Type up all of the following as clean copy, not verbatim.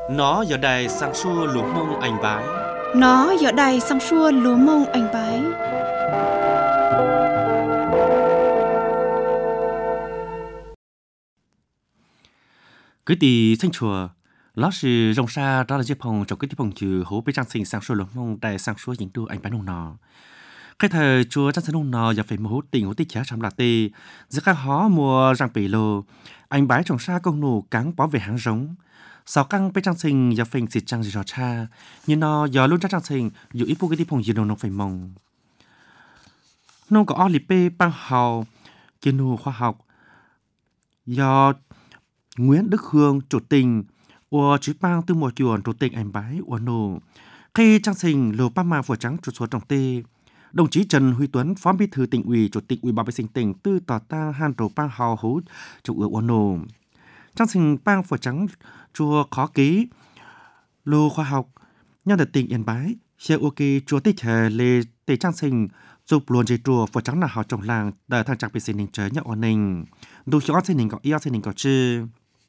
Nó giờ đài sang xua lúa mông anh bái. Nó giờ đài sang xua lúa mông anh bái. Cứ tì thanh chùa, ló sư rong xa đó là chiếc phòng trong cái phòng chữ hố bên trang sinh sang xua lúa mông đài sang xua những đu anh bái nông nọ. Cái thời chùa trang sinh nông nọ giờ phải mô tình hố tích chá trong là tê, giữa các hó mùa răng bể lô, anh bái trồng xa công nụ cắn bó về hàng giống. Sau căng bên trang sinh giờ phình xịt trang gì rõ cha, nhưng nó giờ luôn trang sinh dù ít bố cái phòng gì nông phải mong. Nông có ở lì bê bằng hào kiến nụ khoa học do Nguyễn Đức Hương chủ tình của chú bang từ một chuồn chủ tịch anh bái của nụ khi trang sinh lô ba mang phổ trắng chủ số trọng tê. Đồng chí Trần Huy Tuấn, Phó Bí thư Tỉnh ủy, Chủ tịch Ủy ban vệ sinh tỉnh tư tỏ ta han rổ bang hào hú chủ ước của nụ. Trang sinh bang phổ trắng chùa khó ký lô khoa học nhân được tỉnh Yên Bái xe ok chùa tích hệ lê tế trang sinh chụp luôn dây chùa phổ trắng là họ trong làng đời thang trạc bị xin ninh chế nhạc ổn ninh đủ cho xin ninh có yêu xin ninh có chư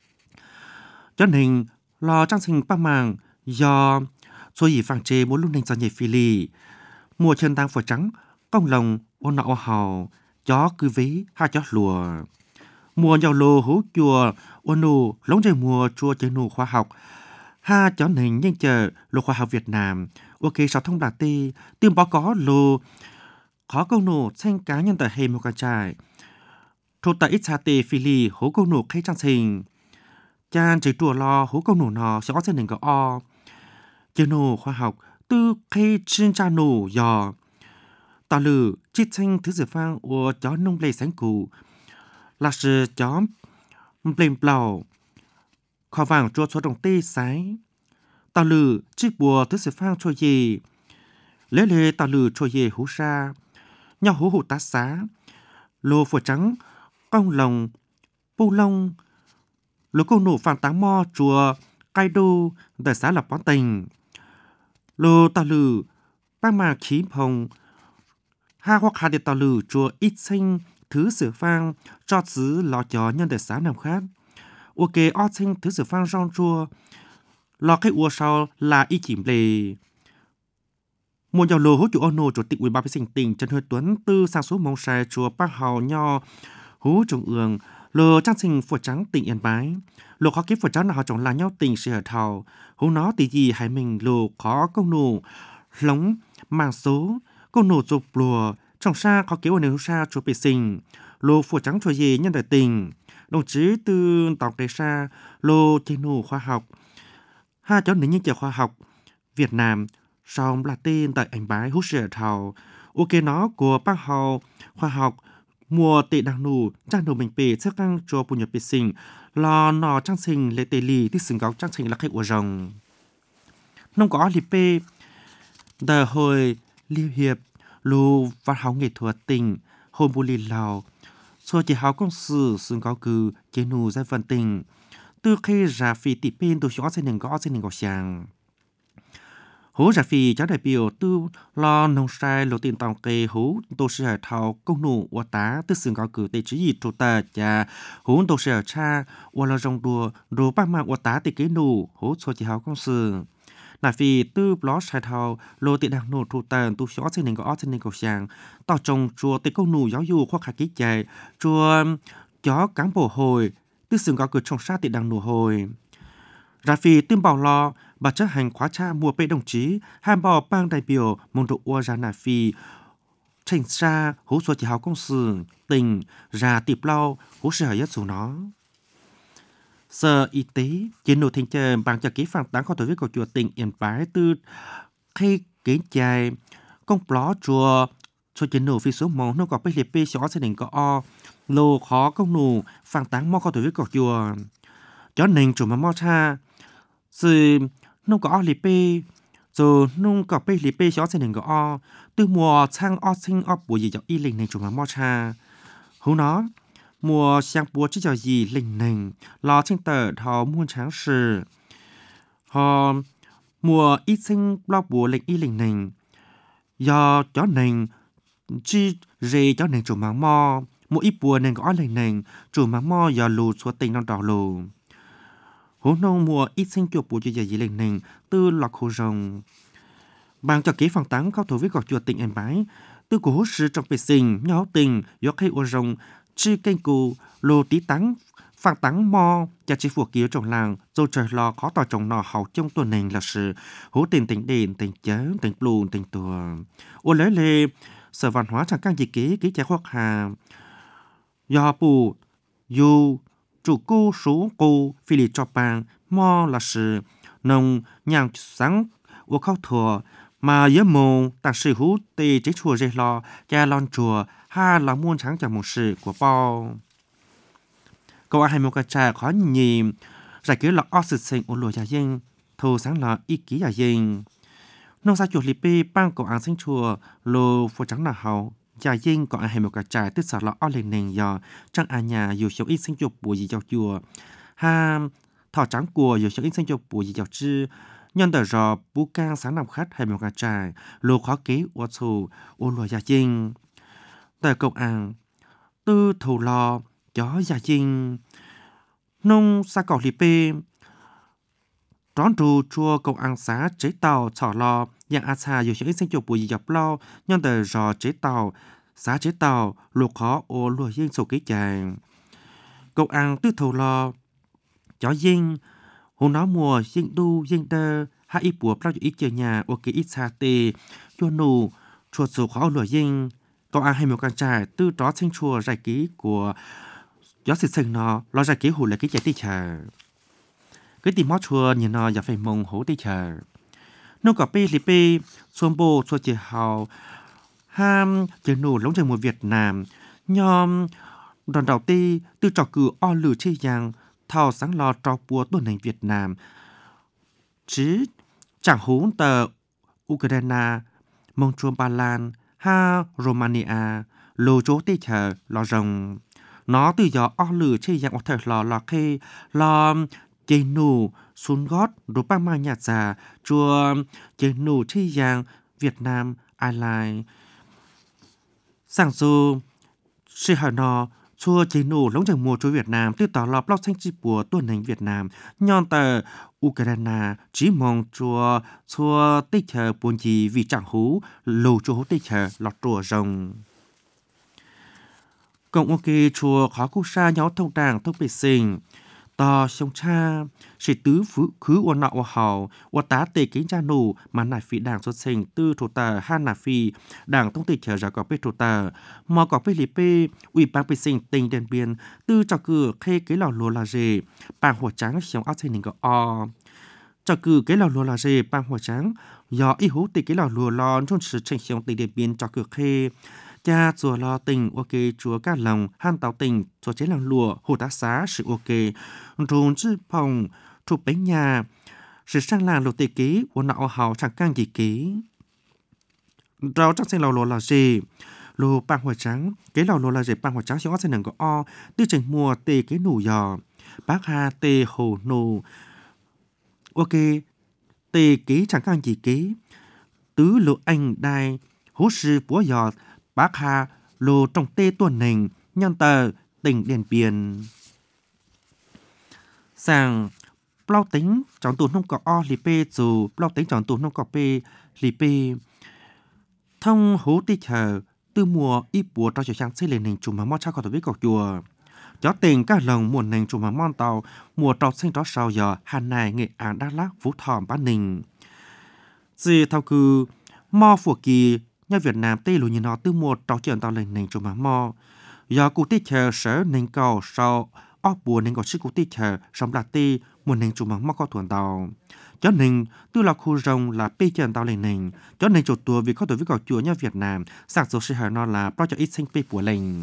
cho nên lo trang sinh bác màng do xô dĩ phàng chê muốn lúc ninh do nhảy phi lì mùa chân tăng phổ trắng công lòng ôn nọ hào chó cứ ví hai chó lùa mùa nhau lô hú chùa ôn nụ lóng trời mùa chùa chơi nụ khoa học ha chó nền nhanh chờ lô khoa học Việt Nam ok sáu thông đạt ti tìm báo có lô khó câu nụ xanh cá nhân tại hệ một cái trại thuộc tại ít xa tê phi lì hố câu nụ khai trang trình chan chỉ chùa lo hố câu nụ nọ sẽ có dân nền có o chơi nụ khoa học tư khai trên cha nụ dò tà lử chít xanh thứ dự phang của chó nông lê sáng cụ là sự chó blame blau khó vàng chua số đồng tê sái tà lử chiếc bùa thứ dự phang cho gì lê lê tà lử cho gì hú sa nhau hú hụ tá xá lô phổ trắng cong lồng pu lông lô câu nụ phàng táng mo chùa cai đô tại xã lập bón tình lô tà lử ba mà khí hồng ha hoặc hà địa tà lử chùa ít xanh thứ sử phang cho xứ lò chó nhân tại xã nằm khác ok ót xanh thứ sử phang rong chùa lò cái ua sau là y chìm lề một dòng lô hỗ chủ ono chủ tịch ủy ban vệ sinh tỉnh Trần Huy Tuấn tư sang số mong sai chùa Bác Hào nho hú trồng ương lô trang sinh phổ trắng tỉnh Yên Bái lô khó kiếp phổ trắng là họ trồng là nhau tỉnh sẽ ở thảo hú nó tỷ gì hay mình lô khó công nụ lống mang số công nụ chụp lùa trong xa khó kéo ở nơi xa chùa vệ sinh lô phổ trắng cho gì nhân đại tỉnh đồng chí tư tàu cây xa lô trên nụ khoa học hai cháu nữ nhân trẻ khoa học Việt Nam xong là tên tại anh bái hút sữa thảo ok nó của bác hào khoa học mùa tệ đăng nụ trang đồ mình bể sức căng cho bùn nhập vệ sinh lò nọ trang sinh lệ tê lì tích xứng góc trang sinh là khách của rồng nông có lì bê đờ hồi liêu hiệp lù văn học nghệ thuật tỉnh hồn bù lì lào xua chỉ hào công sử xứng góc cử chế nụ giai phần tỉnh từ khi ra phi tỉ bên tôi cho xin đừng có sàng hố giả phi cháu đại biểu tư lo nông sai lộ tiền tòng kê hố tô sĩ hải thảo công nụ ua tá tư xứng có cử tê chí gì trù tà chà hố tô sĩ hải cha ua lo rong đùa đồ bác mạng ua tá tê kế nụ hố xô chỉ hào công sư nà phi tư blog sai thảo lộ tiền đảng nụ trù tà tu xó xin đừng có sàng tỏ trồng chùa tê công nụ giáo dụ khoa khả ký chạy chùa chó cán bộ hồi tư xứng có cử trong sát tiền đảng nụ hồi ra phi tuyên bảo lo bà chấp hành khóa cha mùa bệ đồng chí hàm bò bang đại biểu môn độ ua ra nà phi thành xa hố xua chỉ hào công sử tình ra tiệp lau hố sở nhất dù nó sở y tế chiến nụ thanh chờ bằng cho ký phản tán có tổ chức của chùa tỉnh Yên Bái từ khi kế dài công pló chùa cho chiến nụ phi số mong nó có bê liệt bê xó sẽ định có o lô khó công nụ phản tán mò có tổ chức của chùa cho nên chủ mà mò cha sự nông có lì bê rồi nông có bê lì bê xó sẽ định có o từ mùa sang o sinh o bùa gì cho y linh này chủ mà mò cha hú nó mùa sang bùa chỉ cho gì linh này lo trên tờ thọ muôn tráng sự họ mùa ít sinh lo bùa linh y linh này do chó này chi rê chó này chủ mà mò một ít bùa này có linh này chủ mà mò do lù xua tình non đỏ lù hố nông mùa ít sinh chuột bùa cho giờ gì lên nền từ lọc hồ rồng bằng cho kế phòng tán cao thủ với gọt chuột tỉnh em bái từ của hố sư trong bề sinh nhỏ tình gió cây ô rồng chi kênh cù lô tí tắng phang tắng mò cha chỉ phù kiếu trong làng rồi trời lo khó tỏ trong nọ hậu trong tuần này là sự hố tiền tỉnh đền tỉnh chớ tỉnh plù tỉnh tùa ô lấy lê sở văn hóa chẳng căn gì kế trái khoác hà do bù dù chủ cô số cô phi lì cho bang mò là sự nông nhàng sáng ô khâu thùa mà nhớ mồm ta sự hú tê chế chùa dây lo cha lon chùa ha là muôn sáng cho một sự của bao cậu ai một cái trà khó nhìn giải cứu là ở sự sinh ô lùa gia dân thù sáng là ý ký gia dân nông gia chuột lipe bang cậu ăn sinh chùa lô phô trắng là hậu gia dân cậu ai một cái trà tức sợ là ở lên nền giờ chẳng ai nhà dù sống ít sinh chuột bùa gì cho chùa ha thọ trắng của dù sống ít sinh chuột bùa gì cho chư nhân đời rò bú cang sáng nằm khách hay một cái trà lô khó ký ô thù ô lùa gia dân tại cậu ăn tư thù lo chó gia dân nông sa cỏ lipe đón trù chua công ăn xá chế tàu chỏ lo dạng a xa dù những sinh chụp bùi dọc lo nhân đời rò chế tàu xá chế tàu luộc khó ô lùa dân sổ ký chàng công ăn tư thù lo chó dân hồ nó mùa dân đu dân đơ hai ít bùa bao ít chơi nhà ô ký ít xa tê chua nụ chua sổ khó lùa dân công ăn hay một con trai tư đó sinh chùa giải ký của gió sự sinh nó lo ra kế hoạch là cái chạy đi chờ cái tìm mót chùa nhìn nó giờ phải mong hổ đi chờ nó có pi li pi xuân bồ xuân chị hào ham chơi nổ lóng chơi một Việt Nam nhom đòn đầu ti từ trò cử o lử chơi giang thao sáng lo trò bùa tuần hành Việt Nam chứ chẳng hú tờ Ukraine mong chùa Ba Lan ha Romania lô chỗ đi chờ lo rồng nó từ gió o lử chơi dạng một thời lò khê lo chơi nụ xuống gót rồi ba mai nhạt già chùa chơi nụ chơi dạng Việt Nam Airlines sang dù sự hỏi nó chùa chơi nụ lóng chẳng mùa chùa Việt Nam từ tỏ lọp lọc xanh chi bùa tuần hành Việt Nam nhon tờ Ukraine chỉ mong chùa tích chờ buồn gì vì chẳng hú lù chùa tích chờ lọt chùa rồng cộng ok chùa khó cụ sa nhóm thông đảng thông bề sinh tò sông cha sĩ tứ khứ ôn nọ ôn hào ôn tá tề kính cha nụ mà nải phi đảng xuất sinh tư thủ tờ han nải phi đảng thông tịch chờ ra có bê thủ tờ mò có bê lì bê ủy ban bề sinh tình đền biên tư cho cử khê cái lò lúa là gì bảng火trắng sống áo xây nền có o cho cử cái lò lúa là gì bảng火trắng do ý hú tịch cái lò lúa lon trong sự trình sống tình đền biên cho cử khê cha chùa lo tình ok chúa ca lòng han tàu tình chùa chế lòng lùa hồ tá xá sự ok rùn chữ phòng chụp bánh nhà sự sang làng lột tê ký của nọ hào chẳng càng gì ký rau chắc xanh lò lùa là gì lùa băng hoa trắng cái lò lùa là gì băng hoa trắng xong xanh nằng có o tư trình mùa tê cái nụ giò bác ha tê hồ nụ ok tê ký chẳng càng gì ký tứ lộ anh đai hú sư búa giọt bác hà lô trong tê tuần nền nhân tờ tỉnh Điện Biên sang plau tính chọn tù nông có o lì pê dù plau tính chọn tù nông có pê lì pê thông hú tí chờ từ mùa ít bùa cho sang xây lên nền chủ mà mót cha có tổ biết cọc chùa chó tình các lần mùa nền chủ mà mon tàu mùa trọc sinh đó sau giờ Hà Nội Nghệ An Đắk Lắk Phú Thọ Bắc Ninh gì thao cư mò phù kỳ nhà Việt Nam tây lùi nhìn nó từ một trò chuyện tàu lên nền chủ mà mò do cụ tí chờ sở nền cầu sau ốc bùa nền cầu sức cụ tí chờ sống là tây một nền chủ mà mò có thuần tàu cho nền từ là khu rồng là bê chân tàu lên nền cho nền chủ tua vì có tổ với cầu chùa nhà Việt Nam sạc dấu sự hỏi nó là bao cho ít sinh bê bùa lên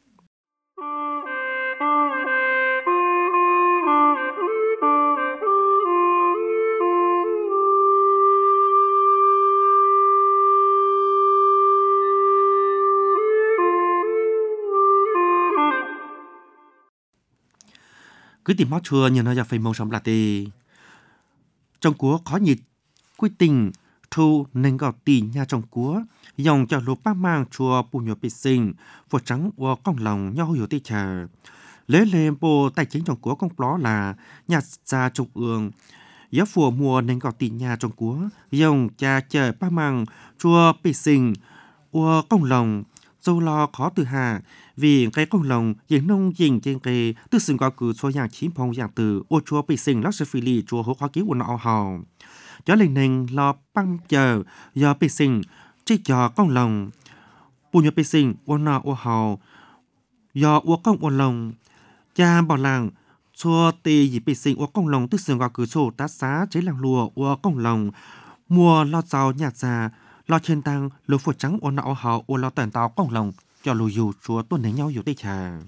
cứ tìm mót chùa nhìn nó ra phải mong sống là tì trong cúa khó nhịt quy tình thu nên gạo tì nhà trong cúa dòng cho lúa bác mang chùa bù nhựa bị sinh phổ trắng của con lòng nhau hiểu tì chờ Lễ lên bộ tài chính trong của công đó là nhà gia trung ương giá phùa mùa nên có tỷ nhà trong của dòng cha chờ ba măng chùa bị sinh ua công lòng dâu lo khó từ hà vì cái công lòng những nông dình trên cái tư sinh có cử số dạng chín phong dạng từ ua chùa bị sinh lắc sư phi lì chùa hỗ khó ký của nó hào cho lên nên lo băng chờ do bị sinh trích cho công lòng bùn nhờ bị sinh ua nọ ua hào do ua công ua lòng cha bảo làng xua tì dì bị sinh ua công lòng tư sinh có cử số tá xá chế làng lùa ua công lòng mùa lo giàu nhạt già lo trên tăng lúa phổi trắng ôn nọ họ ôn lo tàn tàu công lòng cho lùi dù chúa tuần đến nhau dù tê chờ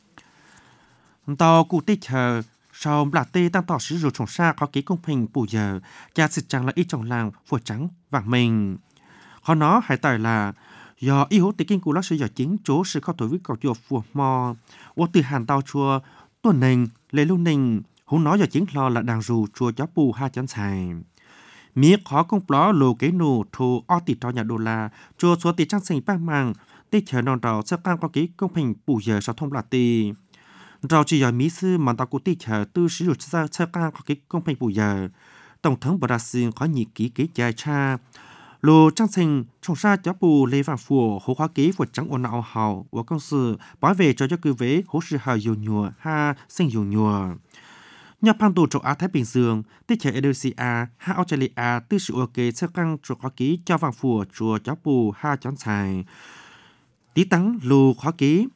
tàu cụ tê chờ sau là tê tăng tỏ sử dụng trồng xa có ký công hình bù giờ cha sự chẳng là ít trong làng phổi trắng vàng mình họ nó hãy tải là do y hữu tê kinh cụ lo sử dụng chính chỗ sự khó tuổi với cầu chùa phùa mò ô từ hàn tàu chùa tuần nình lấy lưu nình hữu nói giờ chính lo là đàng dù chùa chó bù hai chán xài miếng khó công bó lô cái nụ thu o tịt cho nhà đô la chùa số tịt trang sinh bang mang tê chờ non đầu sẽ cam có ký công hình bù giờ sau thông là tì rồi chỉ giờ mỹ sư mà tao cũng tê chờ tư sử dụng sẽ cam có ký công hình bù giờ tổng thống Brazil có nhị ký ký dài cha lô trang sinh trong xa cho bù lê vàng phù hỗ hóa ký vật trắng ôn ảo hào của công sự bảo vệ cho cư vế hỗ sự hào dù nhùa ha sinh dù nhùa nhà pan tổ châu Á Thái Bình Dương, tích chế Indonesia, ha Australia, tư sự ok sẽ căng cho khó ký cho vàng phùa chùa cháu bù ha chón xài. Tí tắng lù khó ký.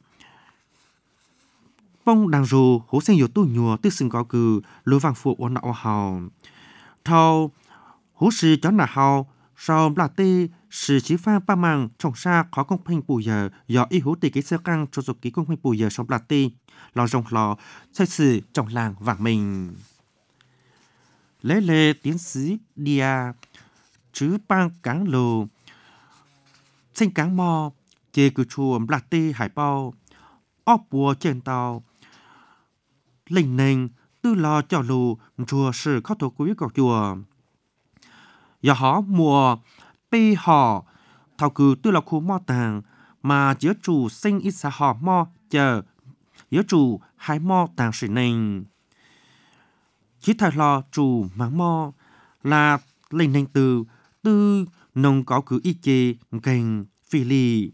Bông đàng rù hố sen dụ tu nhùa tư sinh có cử lù vàng phùa ổn nọ hào. Thâu hố sư chón nà hào, sau là tê sự chỉ pha ba màng trồng xa khó công hình bù giờ do y hữu tỷ ký sẽ căng cho dục ký công hình bù giờ sau là tê. Lò rồng lò xây sự trong làng vàng mình lễ lệ tiến sĩ dia chứ bang cáng lồ sinh cáng mò chê cử chùa lạc tê hải bao ốp bùa trên tàu lình nình tư lo cho lù chùa sự khó tổ quý cầu chùa giờ họ mùa bê họ thảo cử tư là khu mò tàng mà giữa chủ sinh ít xã họ mò chờ yếu chủ hai mò tàng sự nền chỉ thay lo chủ máng mò là lệnh nền từ tư nông có cứ y chê gành phi lì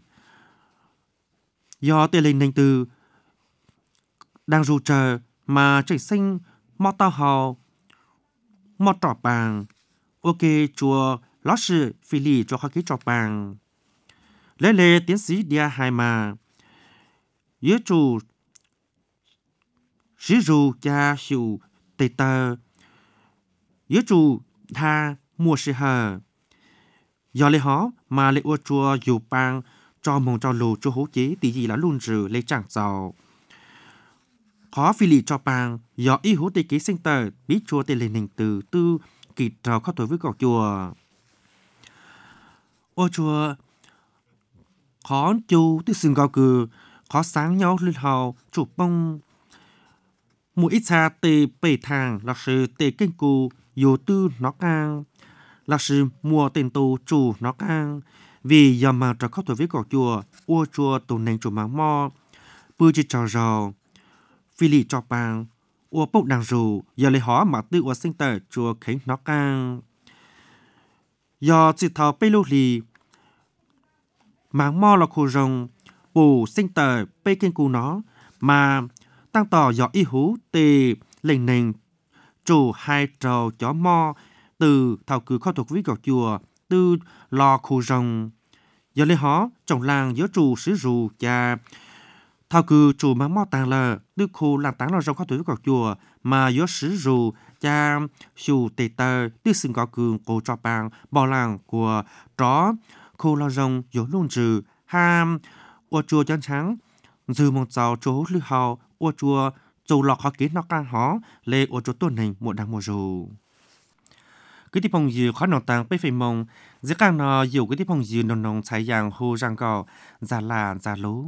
do tên lệnh nền từ đang ru chờ mà trời sinh mò tao hào mò trọ bàng ok chùa ló sự phi lì cho khá ký trọ bàng lễ lệ tiến sĩ dia hai mà yếu chủ sử dụng cha hiệu tê tờ yếu chủ tha mua sự hờ do lễ họ mà lễ ô chùa dù bang cho mong cho lù cho hố chế tí gì là luôn rử lễ chẳng giàu khó phi lì cho bang do ý hố tê ký sinh tờ bí chùa tê lên hình từ tư kỳ trò khó tuổi với cỏ chùa ô chùa khó chú tư xưng gạo cử khó sáng nhau lên hào chủ bông mỗi ít xa tê bể thang là sự tê kinh cụ dù tư nó càng là sự mua tiền tù chủ nó càng vì giờ mà trở khó tuổi với cỏ chùa ua chùa tù nền chủ máng mò bư chỉ trò rò phi lì cho bàng ua bốc đàng rù giờ lấy hóa mà tư ua sinh tờ chùa khánh nó càng do chỉ thảo bê lô lì máng mò là khổ rồng bù sinh tờ bê kinh cụ nó mà tăng tỏ do y hú tê lệnh nền chủ hai trầu chó mo từ thảo cử khó thuộc với gọc chùa từ lò khu rồng giờ lấy hó trong làng giữa chủ sứ rù cha thảo cử chủ mang mo tàng lờ đức khu làm táng lò rồng khó thuộc với gọc chùa mà giữa sứ rù cha chủ tê tờ tư sinh gọc cường cổ cho bàng bỏ làng của chó khu lò rồng giữa luôn trừ ham ô chùa chân trắng dư một giàu chỗ lưu hào ô chùa dù lọ khó kiến nó càng hó lê ô chùa tuần hình một đằng một dù cái tiếp phong dư khó nòng tàng bê phê mông giữa càng nó dù cái tiếp phong dư nòng nòng trái dạng hồ răng gò giả là giả lố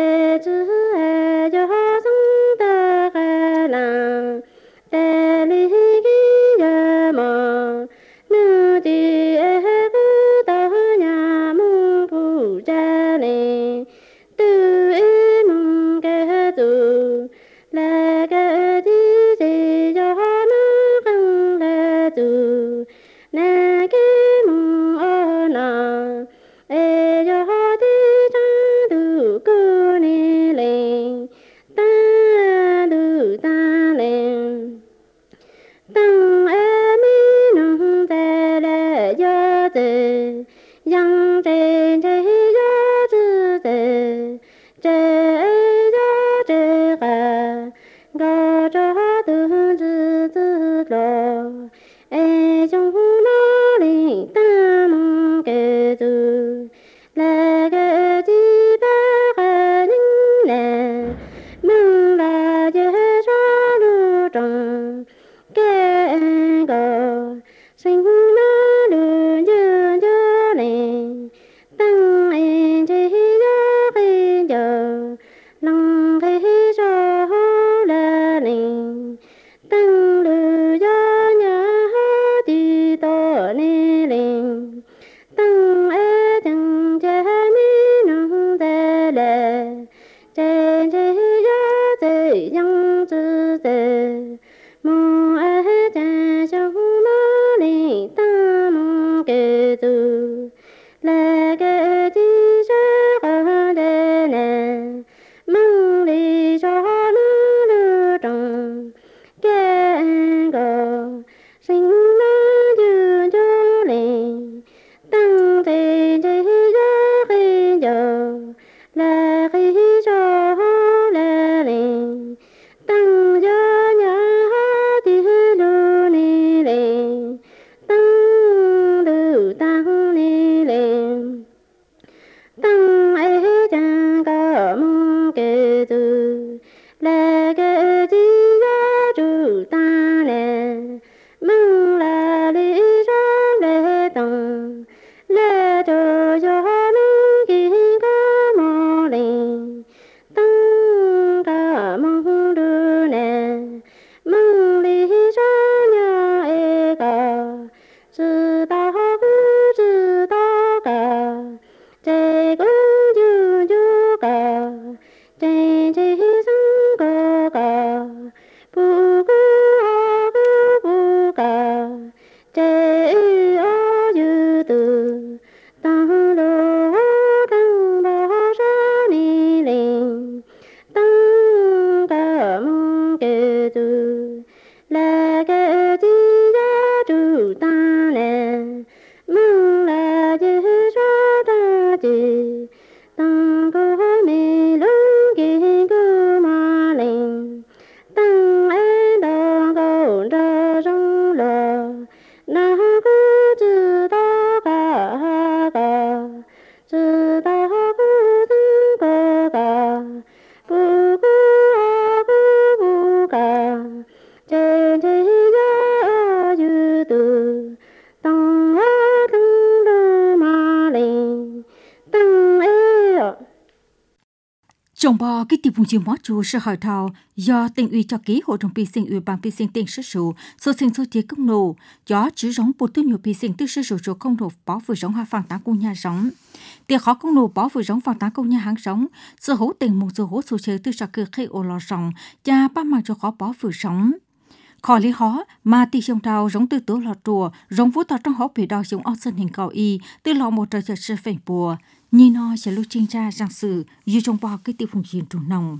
Trong bò cái tiệp vùng chiều mót chú sẽ hỏi thảo do tỉnh ủy cho ký hội đồng pi sinh ủy ban pi sinh tỉnh sở sụ số sinh số tiết công nổ do chứ giống bộ tư nhiều pi sinh tư sở sụ cho công nổ bỏ vừa giống hai phản tán công nhà giống tiệc khó công nổ bỏ vừa giống phản tán công nhà hàng giống sự hỗ tình một sự hỗ số chế tư sở cơ khi ô lò rồng cha ba mang cho khó bỏ vừa giống khỏi lý khó mà tì trong đào giống tư tố lọt rùa giống vũ tỏ trong hỗ bị đào giống ốc sân hình cầu y tư lọ một trời sự phèn bùa nhìn nó sẽ lưu trình ra giang sự như trong bao cái tiêu phùng chiến trùng nồng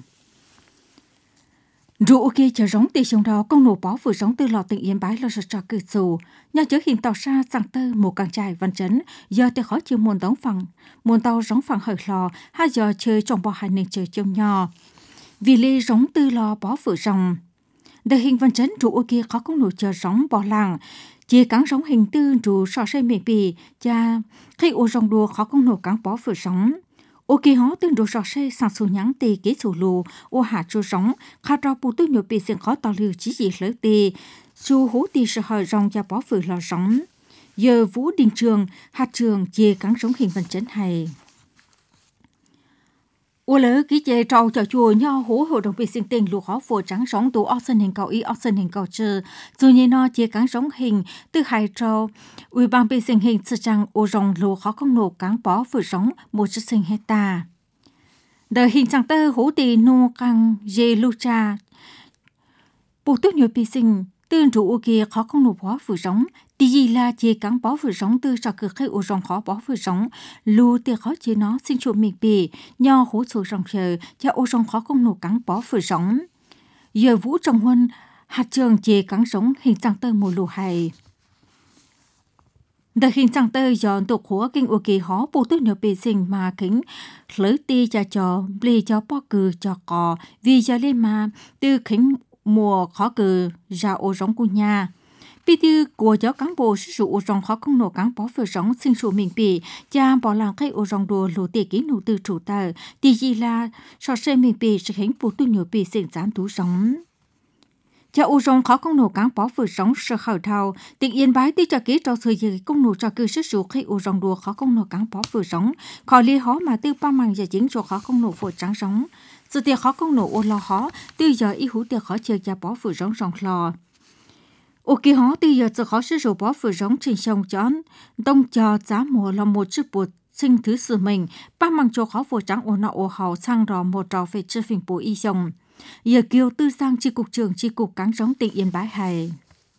rượu kia chờ giống tì trong đào công nổ bó vừa giống tư lọ tỉnh yên bái lo sợ cho cử sù nhà chứa hiện tàu xa sang tơ một càng trai văn chấn giờ thì khó chịu muôn đóng phẳng muôn tàu giống phẳng hởi lò hai giờ chơi trong bao hai nền chơi trong nhỏ vì lê giống tư lọ bó vừa rồng đời hình văn chấn rượu kia khó công nổ chờ giống bỏ làng chỉ cắn sống hình tư rủ sò xây miền bì cha khi ô rong đua khó công nổ cắn bó vừa sống ô kỳ hó tương rủ sò xây sang số nhắn tì kế sổ lù ô hạ chua sống khá rau bù tư nhổ bì xin khó tao lưu chỉ gì lớn tì su hú tì sợ hỏi rong cha bó vừa lò sống giờ vũ đình trường hạt trường chỉ cắn sống hình văn chấn hay 我了给这招叫做nhau hố hội đồng bị sinh tình lũ khó phổ trắng sống tụ oxen hình cầu y oxen hình cầu trừ dù như nó chỉ cắn sống hình từ hai trâu ủy ban bị sinh hình sự rằng ô rồng lũ khó không nổ cắn bó phổ sống một chiếc sinh hecta đời hình chẳng tơ hố tì nô căng dê lưu cha bộ tốt nhiều bị sinh tương trụ kia khó không nổ bó phổ sống thì gì là chỉ cắn bó phở sống từ sau cửa khai ô rong khó bó phở sống lù thì khó chỉ nó sinh trụ mình bì nho hỗ trợ rong chờ cho ô rong khó không nổ cắn bó phở sống giờ vũ trong huân hạt trường chỉ cắn sống hình dạng tơ mùa lù hay đời hình dạng tơ dọn tổ khóa kinh ô kỳ khó bộ tốt nhiều bì sinh mà kính lấy ti cho bì cho bó cừ cho cò vì cho lên mà từ kính mùa khó cừ ra ô rong của nhà bí thư của giáo cán bộ sử dụng ô rong khó không nổ cán bó phở sống sinh sự mình bị cha bỏ làng cây ô rong đồ lỗ tiền kỹ nụ từ chủ tờ thì gì là so sánh mình bị sự hình bộ tu nhiều bị sinh gián tú sống cha ô rong khó không nổ cán bó phở sống sợ khởi thao tỉnh yên bái tí cho kỹ trao thời giờ công nổ cho cư sử dụng cây ô rong đồ khó không nổ cán bó phở sống khỏi li hó mà tư ba màng giờ chính cho khó không nổ phở trắng sống sự tiền khó không nổ ô lo hó tư giờ ý hữu tiền khó chơi cha bó phở sống rong lò ô kỳ hóa từ giờจะkhó sử dụng bó phở giống trên sông chón đông cho giá mùa là một chiếc bột sinh thứ sự mình ba mang cho khó phở trắng ô nọ ô hào sang rò một trò về chiếc phình bố y sông giờ kêu tư sang chi cục trưởng chi cục cán giống tỉnh yên bái hay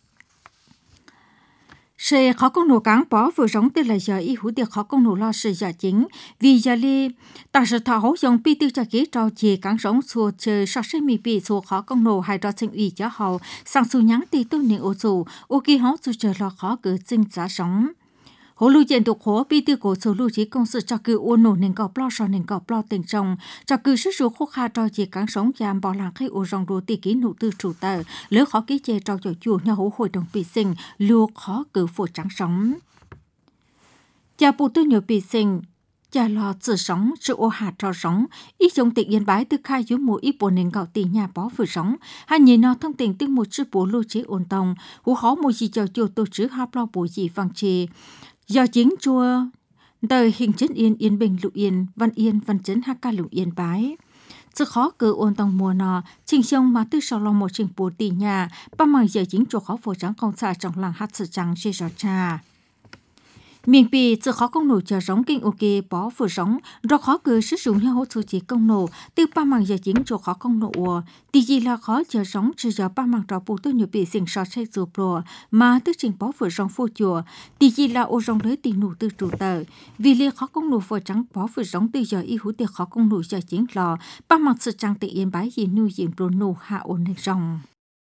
sẽ khó công nổ cán bó phở giống từ là giờ y hữu tiệc khó công nổ lo sự giờ chính vì giờ li ta sẽ thảo hỗ dùng pi tiêu cho kỹ trò chỉ cán giống xua chơi so sánh mi pi xua khó công nổ hay trò sinh ủy cho hậu sang xu nhắn ti tu niệm ô dù ô kỳ hỗ xua chơi lo khó cử sinh giá sống hồ lưu diện thuộc hồ pi tiêu cổ số lưu chỉ công sự cho cử ô nổ nên cọp lo so nên cọp lo tình trong cho cử sức số khô kha trò chỉ cán sống giảm bỏ làng khai ô rong đồ ti kỹ nụ tư chủ tờ lỡ khó ký chê trò chùa nhà hỗ hội đồng bị sinh lưu khó cử phổ trắng sống cha bộ tư nhiều bị sinh cha lo tự sống sự ô hạt trò sống ý giống tỉnh yên bái từ khai dưới mùa ít bộ nên gạo tỷ nhà bó vừa sống hai nhìn nó thông tin từ một chữ bộ lưu chế ổn tông hú khó một gì cho chùa tổ chức hấp lo bộ gì vang trì do chính chùa đời hình chấn yên bình lục yên văn chấn hát ca lục yên bái sự khó cử ôn tông mùa nọ trình sông mà từ sau lòng một trình bộ tỷ nhà ba mày giờ chính chùa khó phổ trắng công xã trong làng hát sự trắng chê giọt trà miền bì sự khó công nổ chờ giống kinh ok bó phở giống do khó cử sử dụng theo hỗ trợ chỉ công nổ từ ba mảng giờ chính cho khó công nổ thì gì là khó chờ giống chỉ giờ ba mảng trò bù tôi nhiều bị sinh so xây dù bùa mà tức trình bó phở giống phô chùa thì gì là ô giống đấy tình nổ từ chủ tờ vì li khó công nổ phở trắng bó phở giống từ giờ y hữu tiệc khó công nổ giờ chính lò ba mảng sự trang tự yên bái gì nuôi diện bùa nổ hạ ổn định rong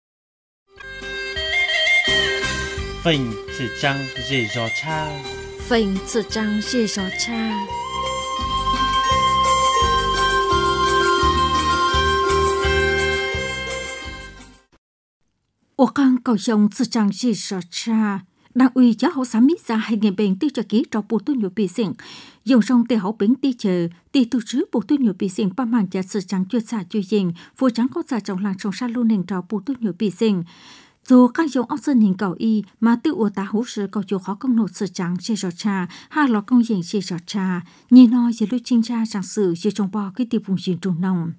phình sự trang dễ dò cha phình sự trang dễ dò cha ô căng cầu dòng sự trang dễ dò cha đảng ủy giáo hậu sám mít ra hai ngày bệnh tiêu cho ký trò bộ tu nhiều bị sinh dùng sông tê hậu bính tê chờ tê tu chứ bộ tu nhiều bị sinh ba màn giả sự trang chuyên xả chuyên dình phù trắng có giả trong làng trồng sa luôn nền trò bộ tu nhiều bị sinh dù các dòng ốc dân hình cầu y mà tự ủa tá hữu sự cầu chủ khó công nộp sự trắng chê giọt trà hay là công dành chê giọt trà nhìn nó dưới lúc trinh tra rằng sự dưới trong bò cái tiệp vùng dình trùng nồng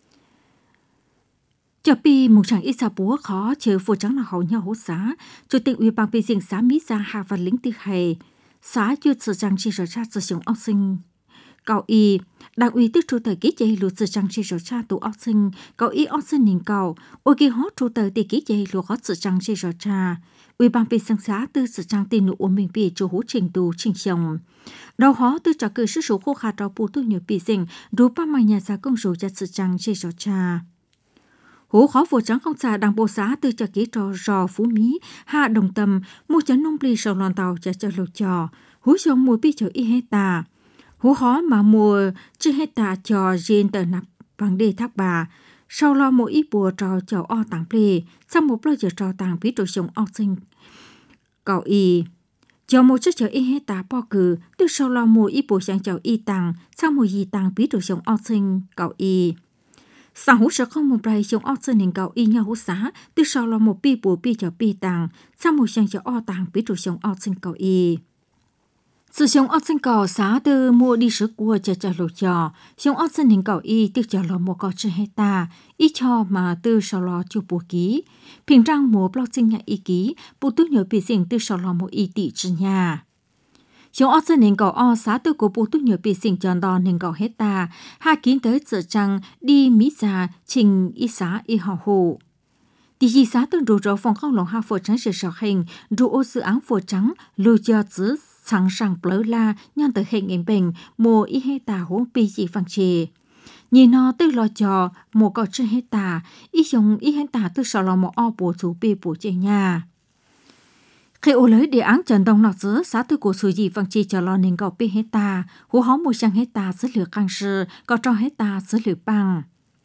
cho pi một chẳng ít xa búa khó chờ phù trắng là hậu nhau hỗ xá chủ tịch ủy ban bị dình xá mỹ ra hạ và lính tư hề xá chưa sự trắng chê giọt trà sử dụng ốc sinh cầu y đảng ủy tức chủ tờ ký chế luật sự trang chế rồi cha tụ ốc sinh cầu y ốc sinh nhìn cầu ôi kỳ hót chủ tờ thì ký chế luật hót sự trang chế rồi cha ủy ban bị sang xá tư sự trang tin nụ ôm mình bị chủ hữu trình tù trình chồng đầu hó tư trả cử sức số khô khát đầu bù tu nhiều bị sinh đủ ba mai nhà xã công số cho sự trang chế rồi cha hữu khó vô trắng không xa đảng bộ xã tư trả ký trò rò phú mỹ hạ đồng tâm mua chấn nông bì sầu lòn tàu cho lột trò hữu xong mùi bi chờ y hết tà hú khó mà mùa chưa hết ta cho riêng tờ nạp bằng đề thác bà sau lo mỗi ít bùa trò chậu o tàng plê sau một lo giờ trò tàng bí đồ sống o sinh cầu y cho một chiếc chậu y hết ta bỏ cử từ sau lo mỗi ít bùa sang chậu y tàng sau một gì tàng bí đồ sống o sinh cầu y sau hú sẽ không một bài sống o sinh hình cầu y nhau hú xá từ sau lo một bi bùa bi chậu bi tàng sau một sang chậu o tàng bí đồ sống o sinh cầu y Sự sống ở trên cầu xã từ mua đi sửa cua cho lô cho, sống ở trên hình cầu y tiêu cho lò một cầu trên hecta, ít cho mà từ sau lò cho bùa ký.平常mua bao sinh nhà y ký, bù tu nhớ bị sinh từ sau lò một y tỷ trên nhà. Sống ở trên hình cầu o xã từ của bù tu nhớ bị sinh chọn đòn hình cầu hecta, hai kiến tới giờ trăng đi mỹ già trình y xã y họ hồ. Tỷ gì xã từ rủ rỗ phòng không lòng hạ phổ trắng sự sọ hình, rủ ô dự án phổ trắng, lưu cho chữ sẵn sàng bỡ la nhân tới hình ảnh bình, mùa y hê tà hố bì gì phẳng chì. Nhìn nó từ lo cho, mùa có chữ hê tà, y dùng y hê tà từ sọ lò mùa o bổ chủ bì bổ chê nhà. Khi ô lấy đề án trần đông nọ giữa xã từ của sự gì phẳng chì cho lo nên gạo bì hê tà, hú hó mùa sang hê tà giữa lửa căng sư, có cho hê tà giữa lửa bằng.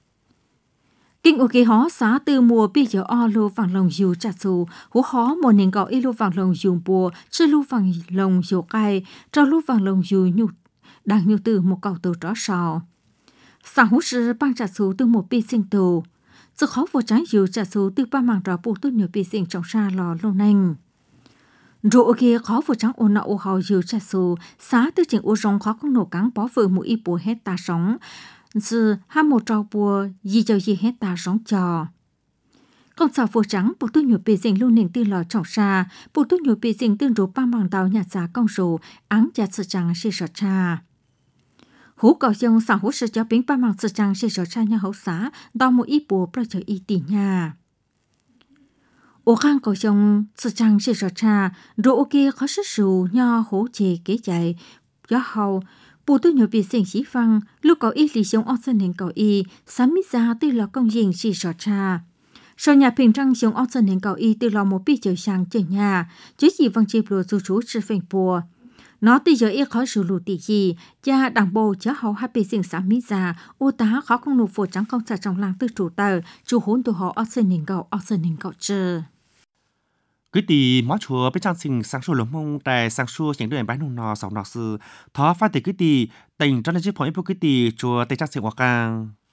Kinh ô kê hó xã từ mùa bây giờ o lô vàng lồng dù trả xù, hú hó mùa nền gạo y lô vàng lồng dù bùa, chứ lô vàng lồng dù cay, cho lô vàng lồng dù nhục, đang nhục từ một cầu từ đó sò. Sáng hú sư băng trả xù từ một bi sinh tù, sự khó vô trái dù trả xù từ ba mảng rõ bù tốt nhiều bi sinh trong xa lò lô nành. Rồi ô kê khó vô trắng ô nọ ô hào dù trả xù, xã từ trình ô rong khó không nổ cắn bó vừa mũi y bùa hết ta sống, sự hai một trò bùa gì cho gì hết ta sống trò. Công xã phổ trắng bộ tôi nhiều bề dình luôn nền tư lò trọng xa, bộ tôi nhiều bề dình tương rủ ba bằng tàu nhà xã công rủ, áng chặt sự trắng xì sọ cha. Hú cầu dông xã hú sự cho bính ba bằng sự trắng xì sọ cha nhà hậu xã, đo một ít bùa pro cho y tỉ nhà. Ô khang cầu dông sự trắng xì sọ cha, rồi ô kia khó sức rủ nho hú chê kế chạy, gió hầu, bù tôi nhớ bị sinh sĩ phăng, lúc có ít lý sống ở sân hình cầu y, sám mít ra từ lò công dình xì sọ cha. Sau nhà bình trăng sống ở sân hình cầu y từ lò một bí chờ sang chờ nhà, chứ gì văng chịp lùa dù chú sư phình bùa. Nó từ giờ ít khó sử lù tỷ gì, cha đảng bồ chá hậu hạ bị sinh sám mít ra, ô tá khó không nụ phổ trắng công xã trong làng từ chủ tờ, chú hôn tù họ ở sân hình cầu chơ. Cứ tì mó chùa bên trang sinh sáng sủa lồng mông tại sáng sủa những đứa em bán nông nọ sòng nọ sư thó phát từ cứ tì tình cho nên chiếc phỏng ipu cứ tì chùa tây trang sinh hoa càng